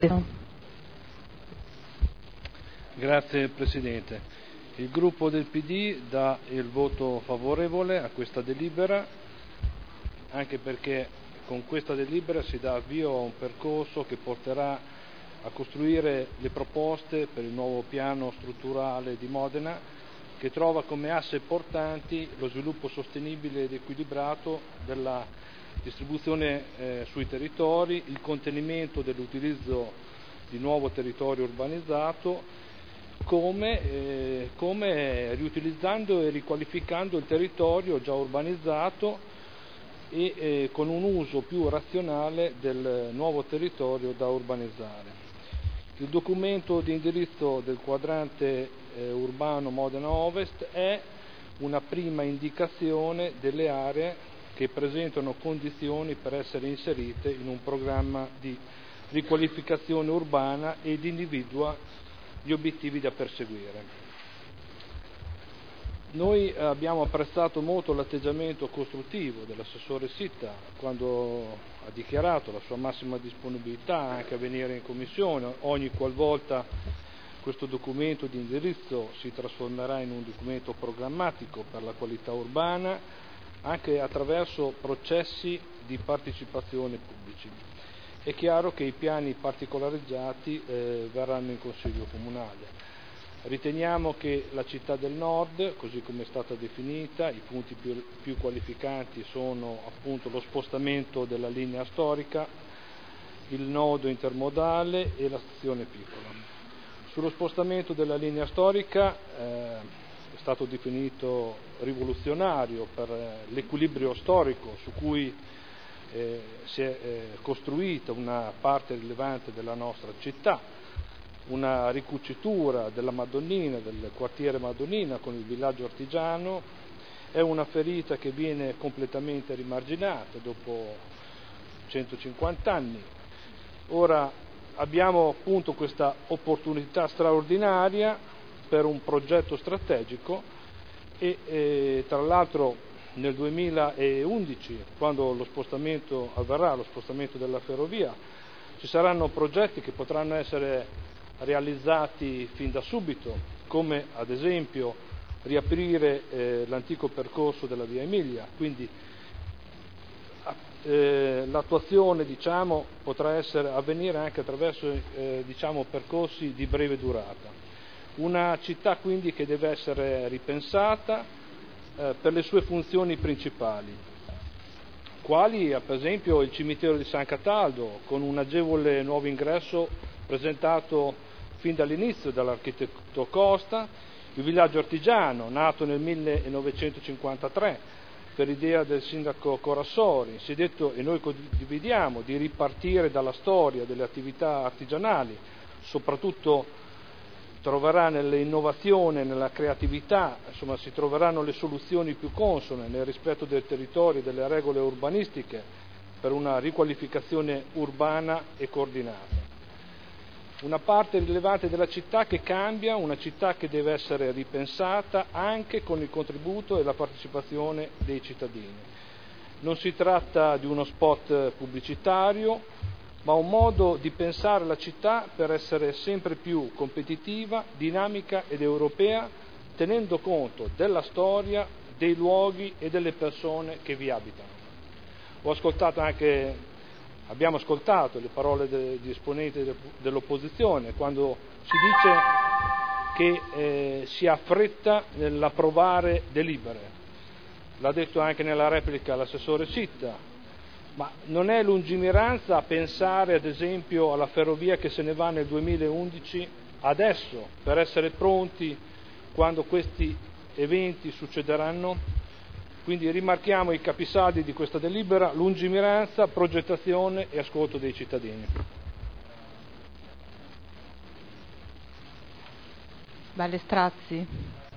Grazie Presidente. Il gruppo del PD dà il voto favorevole a questa delibera, anche perché con questa delibera si dà avvio a un percorso che porterà a costruire le proposte per il nuovo piano strutturale di Modena, che trova come asse portanti lo sviluppo sostenibile ed equilibrato della distribuzione sui territori, il contenimento dell'utilizzo di nuovo territorio urbanizzato, come riutilizzando e riqualificando il territorio già urbanizzato e con un uso più razionale del nuovo territorio da urbanizzare. Il documento di indirizzo del quadrante urbano Modena Ovest è una prima indicazione delle aree che presentano condizioni per essere inserite in un programma di riqualificazione urbana ed individua gli obiettivi da perseguire. Noi abbiamo apprezzato molto l'atteggiamento costruttivo dell'assessore Sitta quando ha dichiarato la sua massima disponibilità anche a venire in commissione ogni qualvolta questo documento di indirizzo si trasformerà in un documento programmatico per la qualità urbana, anche attraverso processi di partecipazione pubblici. È chiaro che i piani particolareggiati verranno in Consiglio Comunale. Riteniamo che la città del Nord, così come è stata definita, i punti più qualificanti sono appunto lo spostamento della linea storica, il nodo intermodale e la stazione piccola. Sullo spostamento della linea storica è stato definito rivoluzionario per l'equilibrio storico su cui si è costruita una parte rilevante della nostra città, una ricucitura della Madonnina, del quartiere Madonnina con il villaggio artigiano, è una ferita che viene completamente rimarginata dopo 150 anni. Ora abbiamo appunto questa opportunità straordinaria per un progetto strategico e tra l'altro nel 2011, quando lo spostamento avverrà, lo spostamento della ferrovia, ci saranno progetti che potranno essere realizzati fin da subito, come ad esempio riaprire l'antico percorso della Via Emilia, quindi l'attuazione potrà avvenire anche attraverso percorsi di breve durata. Una città quindi che deve essere ripensata per le sue funzioni principali, quali per esempio il cimitero di San Cataldo, con un agevole nuovo ingresso presentato fin dall'inizio dall'architetto Costa, il villaggio artigiano, nato nel 1953 per idea del sindaco Corassori, si è detto, e noi condividiamo, di ripartire dalla storia delle attività artigianali, soprattutto troverà nell'innovazione, nella creatività, insomma si troveranno le soluzioni più consone nel rispetto del territorio e delle regole urbanistiche per una riqualificazione urbana e coordinata. Una parte rilevante della città che cambia, una città che deve essere ripensata anche con il contributo e la partecipazione dei cittadini. Non si tratta di uno spot pubblicitario, ma un modo di pensare la città per essere sempre più competitiva, dinamica ed europea, tenendo conto della storia, dei luoghi e delle persone che vi abitano. Abbiamo ascoltato le parole degli esponenti dell'opposizione quando si dice che si ha fretta nell'approvare delibere. L'ha detto anche nella replica l'assessore Sitta. Ma non è lungimiranza a pensare ad esempio alla ferrovia che se ne va nel 2011 adesso per essere pronti quando questi eventi succederanno? Quindi rimarchiamo i capisaldi di questa delibera: lungimiranza, progettazione e ascolto dei cittadini. Ballestrazzi.